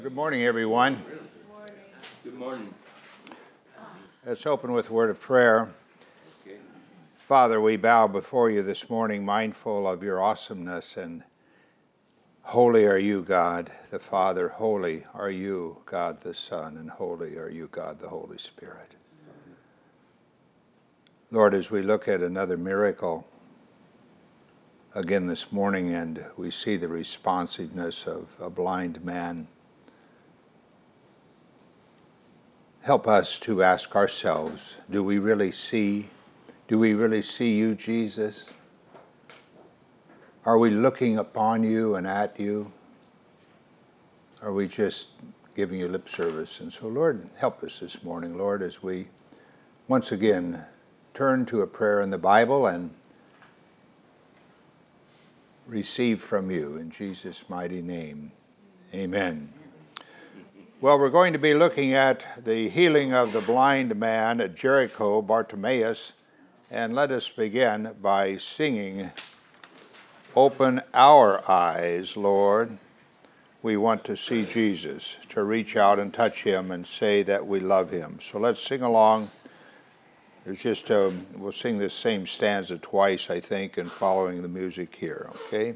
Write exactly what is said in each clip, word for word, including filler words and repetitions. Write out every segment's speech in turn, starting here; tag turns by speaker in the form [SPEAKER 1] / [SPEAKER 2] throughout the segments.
[SPEAKER 1] Good morning, everyone.
[SPEAKER 2] Good morning.
[SPEAKER 3] Good morning.
[SPEAKER 1] Let's open with a word of prayer.
[SPEAKER 3] Okay.
[SPEAKER 1] Father, we bow before you this morning, mindful of your awesomeness, and holy are you, God the Father, holy are you, God the Son, and holy are you, God the Holy Spirit. Lord, as we look at another miracle again this morning, and we see the responsiveness of a blind man, help us to ask ourselves, do we really see? Do we really see you, Jesus? Are we looking upon you and at you? Are we just giving you lip service? And so, Lord, help us this morning, Lord, as we once again turn to a prayer in the Bible and receive from you in Jesus' mighty name. Amen. Well, we're going to be looking at the healing of the blind man at Jericho, Bartimaeus, and let us begin by singing, "Open our eyes, Lord." We want to see Jesus, to reach out and touch him and say that we love him. So let's sing along. There's just, a, we'll sing this same stanza twice, I think, and following the music here, okay?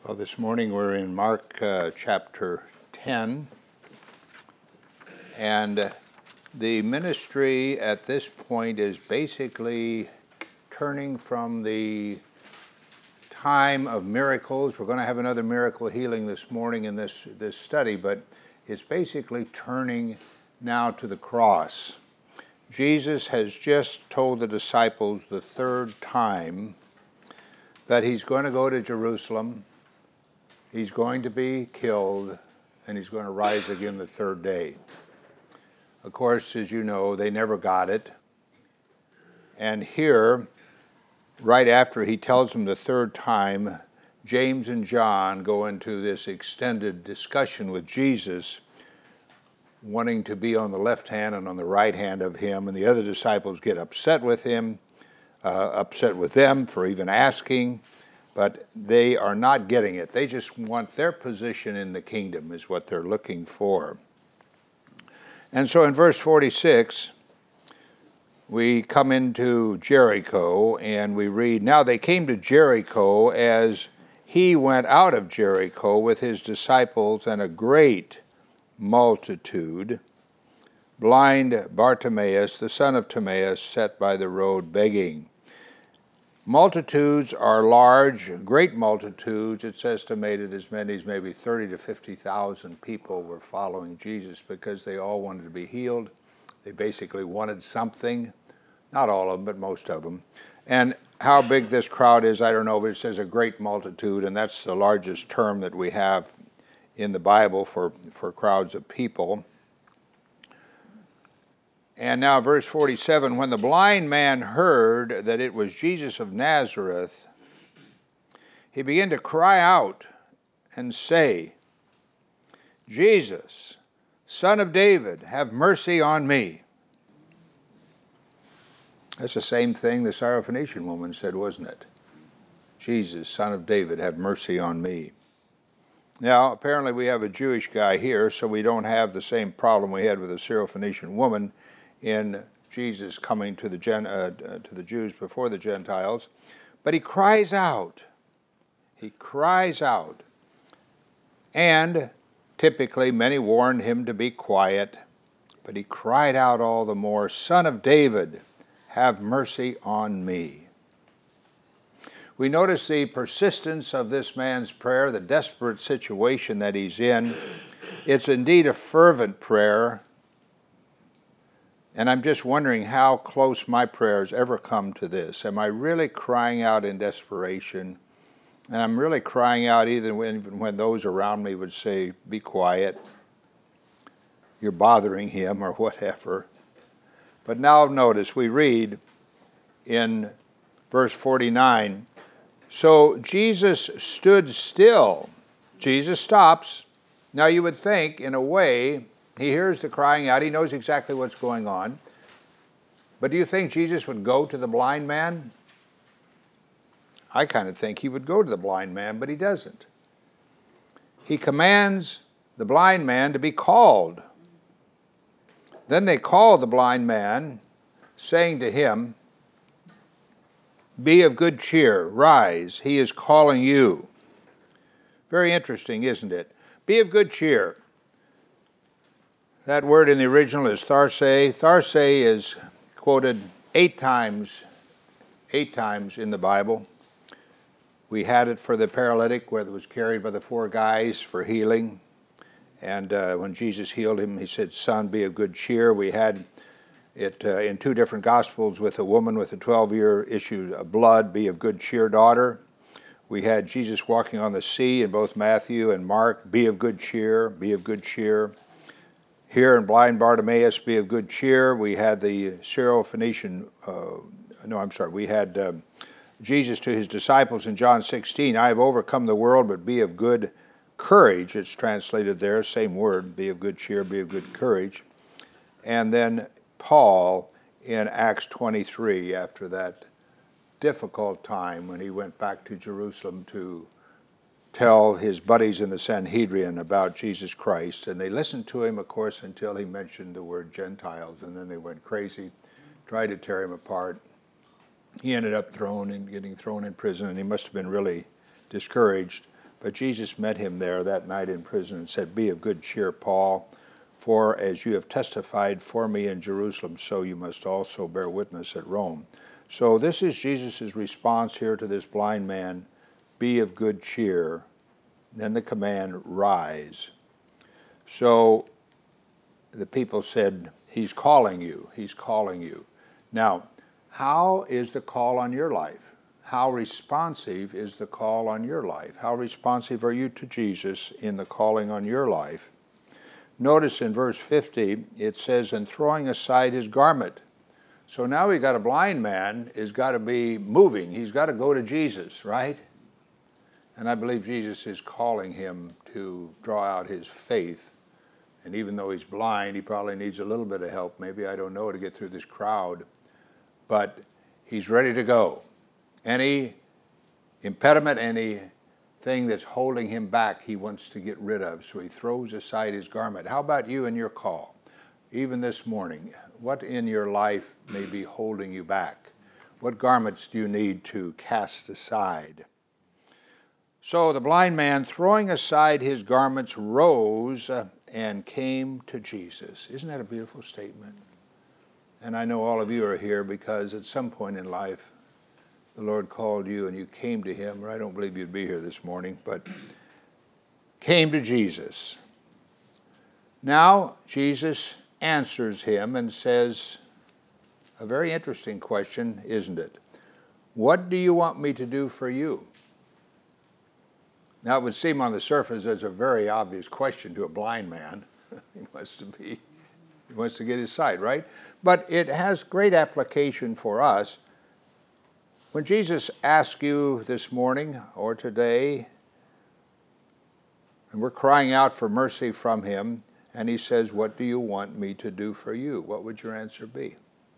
[SPEAKER 1] Well, this morning we're in Mark uh, chapter ten, and uh, the ministry at this point is basically turning from the time of miracles. We're going to have another miracle healing this morning in this, this study, but it's basically turning now to the cross. Jesus has just told the disciples the third time that he's going to go to Jerusalem, he's going to be killed, and he's going to rise again the third day. Of course, as you know, they never got it. And here, right after he tells them the third time, James and John go into this extended discussion with Jesus, wanting to be on the left hand and on the right hand of him, and the other disciples get upset with him, uh, upset with them for even asking. But they are not getting it. They just want their position in the kingdom is what they're looking for. And so in verse forty-six, we come into Jericho and we read, "Now they came to Jericho as he went out of Jericho with his disciples and a great multitude. Blind Bartimaeus, the son of Timaeus, sat by the road begging." Multitudes are large, great multitudes. It's estimated as many as maybe thirty to fifty thousand people were following Jesus because they all wanted to be healed. They basically wanted something. Not all of them, but most of them. And how big this crowd is, I don't know, but it says a great multitude, and that's the largest term that we have in the Bible for, for crowds of people. And now verse forty-seven, "When the blind man heard that it was Jesus of Nazareth, he began to cry out and say, 'Jesus, Son of David, have mercy on me.'" That's the same thing the Syrophoenician woman said, wasn't it? "Jesus, Son of David, have mercy on me." Now, apparently we have a Jewish guy here, so we don't have the same problem we had with the Syrophoenician woman in Jesus coming to the Gen, uh, to the Jews before the Gentiles. But he cries out. He cries out. And typically many warned him to be quiet, but he cried out all the more, "Son of David, have mercy on me." We notice the persistence of this man's prayer, the desperate situation that he's in. It's indeed a fervent prayer. And I'm just wondering how close my prayers ever come to this. Am I really crying out in desperation? And I'm really crying out even when, even when those around me would say, "Be quiet, you're bothering him," or whatever. But now notice, we read in verse forty-nine, "So Jesus stood still." Jesus stops. Now you would think, in a way, he hears the crying out. He knows exactly what's going on. But do you think Jesus would go to the blind man? I kind of think he would go to the blind man, but he doesn't. He commands the blind man to be called. Then they call the blind man, saying to him, "Be of good cheer, rise, he is calling you." Very interesting, isn't it? Be of good cheer. That word in the original is tharse. Tharse is quoted eight times, eight times in the Bible. We had it for the paralytic, where it was carried by the four guys for healing. And uh, when Jesus healed him, he said, "Son, be of good cheer." We had it uh, in two different Gospels with a woman with a twelve-year issue of blood, "Be of good cheer, daughter." We had Jesus walking on the sea in both Matthew and Mark, "Be of good cheer, be of good cheer." Here in blind Bartimaeus, "Be of good cheer." We had the Syrophoenician, uh, no, I'm sorry, we had um, Jesus to his disciples in John sixteen, "I have overcome the world, but be of good courage." It's translated there, same word, "Be of good cheer, be of good courage." And then Paul in Acts twenty-three, after that difficult time when he went back to Jerusalem to tell his buddies in the Sanhedrin about Jesus Christ. And they listened to him, of course, until he mentioned the word Gentiles, and then they went crazy, tried to tear him apart. He ended up thrown and getting thrown in prison, and he must have been really discouraged. But Jesus met him there that night in prison and said, "Be of good cheer, Paul, for as you have testified for me in Jerusalem, so you must also bear witness at Rome." So this is Jesus' response here to this blind man, "Be of good cheer." Then the command, "Rise." So the people said, "He's calling you, he's calling you." Now, how is the call on your life? How responsive is the call on your life? How responsive are you to Jesus in the calling on your life? Notice in verse fifty, it says, "And throwing aside his garment." So now we got a blind man is got to be moving. He's got to go to Jesus, right? And I believe Jesus is calling him to draw out his faith. And even though he's blind, he probably needs a little bit of help, maybe, I don't know, to get through this crowd. But he's ready to go. Any impediment, anything that's holding him back, he wants to get rid of. So he throws aside his garment. How about you and your call? Even this morning, what in your life may be holding you back? What garments do you need to cast aside? So the blind man, throwing aside his garments, rose and came to Jesus. Isn't that a beautiful statement? And I know all of you are here because at some point in life, the Lord called you and you came to him, or I don't believe you'd be here this morning, but came to Jesus. Now, Jesus answers him and says, a very interesting question, isn't it? "What do you want me to do for you?" Now, it would seem on the surface as a very obvious question to a blind man. he wants to be, he wants to get his sight, right? But it has great application for us. When Jesus asks you this morning or today, and we're crying out for mercy from him, and he says, "What do you want me to do for you?" What would your answer be?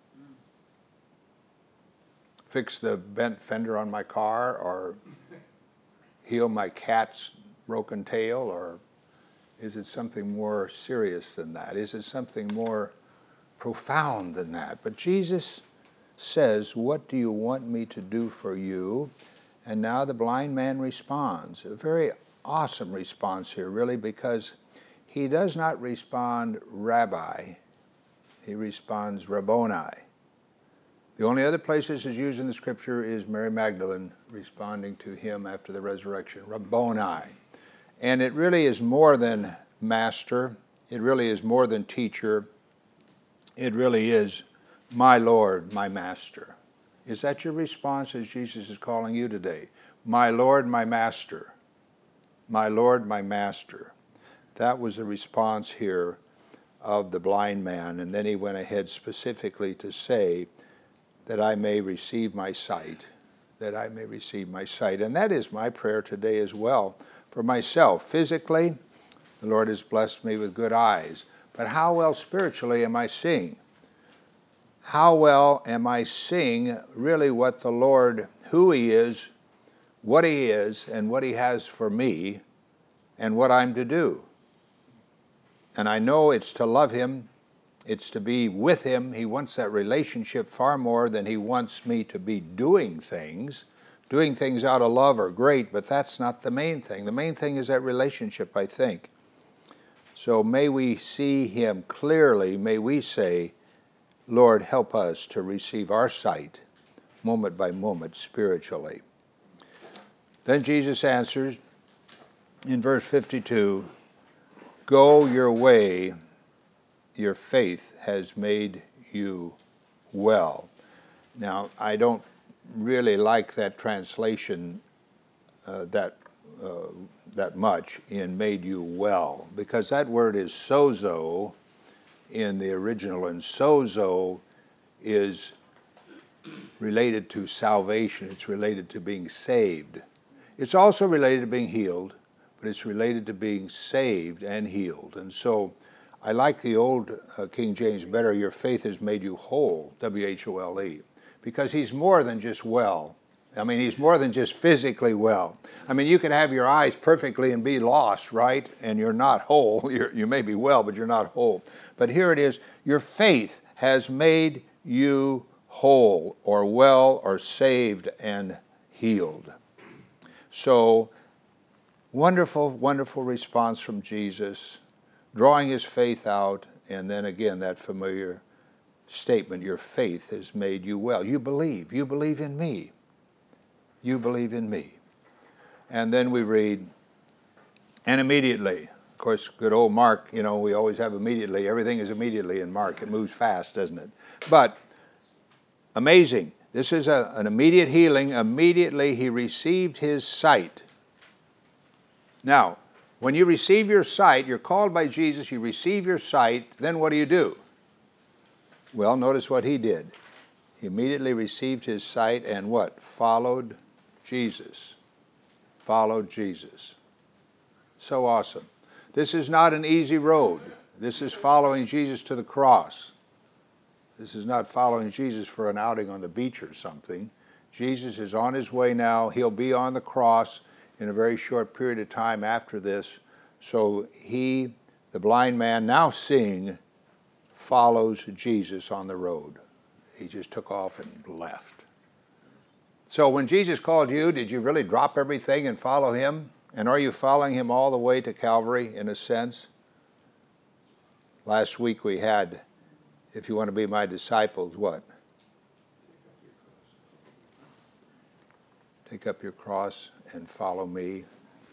[SPEAKER 1] Fix the bent fender on my car, or heal my cat's broken tail, or is it something more serious than that? Is it something more profound than that? But Jesus says, "What do you want me to do for you?" And now the blind man responds. A very awesome response here, really, because he does not respond, "Rabbi." He responds, "Rabboni." The only other place this is used in the scripture is Mary Magdalene responding to him after the resurrection, "Rabboni." And it really is more than master. It really is more than teacher. It really is my Lord, my Master. Is that your response as Jesus is calling you today? My Lord, my Master. My Lord, my Master. That was the response here of the blind man. And then he went ahead specifically to say, "That I may receive my sight." That I may receive my sight. And that is my prayer today as well for myself. Physically, the Lord has blessed me with good eyes. But how well spiritually am I seeing? How well am I seeing really what the Lord, who he is, what he is, and what he has for me, and what I'm to do? And I know it's to love him. It's to be with him. He wants that relationship far more than he wants me to be doing things. Doing things out of love are great, but that's not the main thing. The main thing is that relationship, I think. So may we see him clearly. May we say, "Lord, help us to receive our sight moment by moment spiritually." Then Jesus answers in verse fifty-two, "Go your way, your faith has made you well." Now, I don't really like that translation uh, that uh, that much in "made you well," because that word is sozo in the original, and sozo is related to salvation. It's related to being saved. It's also related to being healed, but it's related to being saved and healed. And so I like the old uh, King James better, "Your faith has made you whole," W H O L E, because he's more than just well. I mean, he's more than just physically well. I mean, you can have your eyes perfectly and be lost, right? And you're not whole. You're, you may be well, but you're not whole. But here it is, your faith has made you whole or well or saved and healed. So Wonderful, wonderful response from Jesus, drawing his faith out, and then again that familiar statement, your faith has made you well. You believe. You believe in me. You believe in me. And then we read, and immediately, of course, good old Mark, you know, we always have immediately. Everything is immediately in Mark. It moves fast, doesn't it? But amazing. This is a, an immediate healing. Immediately he received his sight. Now, when you receive your sight, you're called by Jesus, you receive your sight, then what do you do? Well, notice what he did. He immediately received his sight and what? Followed Jesus. Followed Jesus. So awesome. This is not an easy road. This is following Jesus to the cross. This is not following Jesus for an outing on the beach or something. Jesus is on his way now. He'll be on the cross in a very short period of time after this. So he, the blind man, now seeing, follows Jesus on the road. He just took off and left. So when Jesus called you, did you really drop everything and follow him? And are you following him all the way to Calvary, in a sense? Last week we had, if you want to be my disciples, what? Take up your cross and follow me.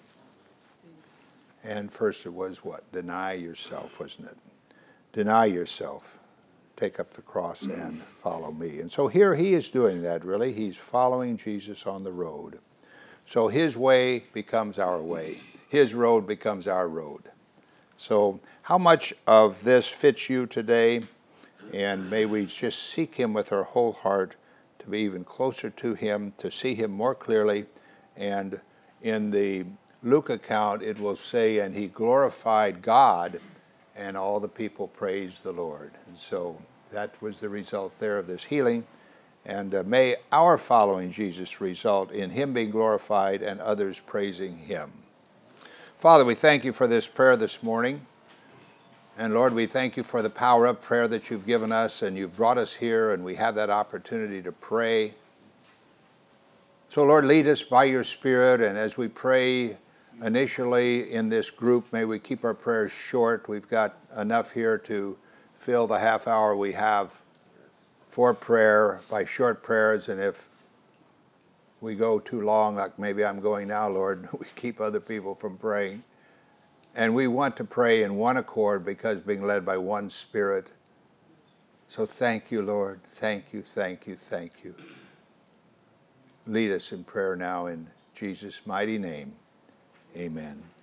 [SPEAKER 1] And first it was what? Deny yourself, wasn't it? Deny yourself. Take up the cross and follow me. And so here he is doing that, really. He's following Jesus on the road. So his way becomes our way. His road becomes our road. So how much of this fits you today? And may we just seek him with our whole heart to be even closer to him, to see him more clearly. And in the Luke account, it will say, and he glorified God, and all the people praised the Lord. And so that was the result there of this healing. And uh, may our following Jesus result in him being glorified and others praising him. Father, we thank you for this prayer this morning. And Lord, we thank you for the power of prayer that you've given us, and you've brought us here, and we have that opportunity to pray. So Lord, lead us by your Spirit, and as we pray initially in this group, may we keep our prayers short. We've got enough here to fill the half hour we have for prayer by short prayers, and if we go too long, like maybe I'm going now, Lord, we keep other people from praying. And we want to pray in one accord because being led by one Spirit. So thank you, Lord. Thank you, thank you, thank you. Lead us in prayer now in Jesus' mighty name. Amen.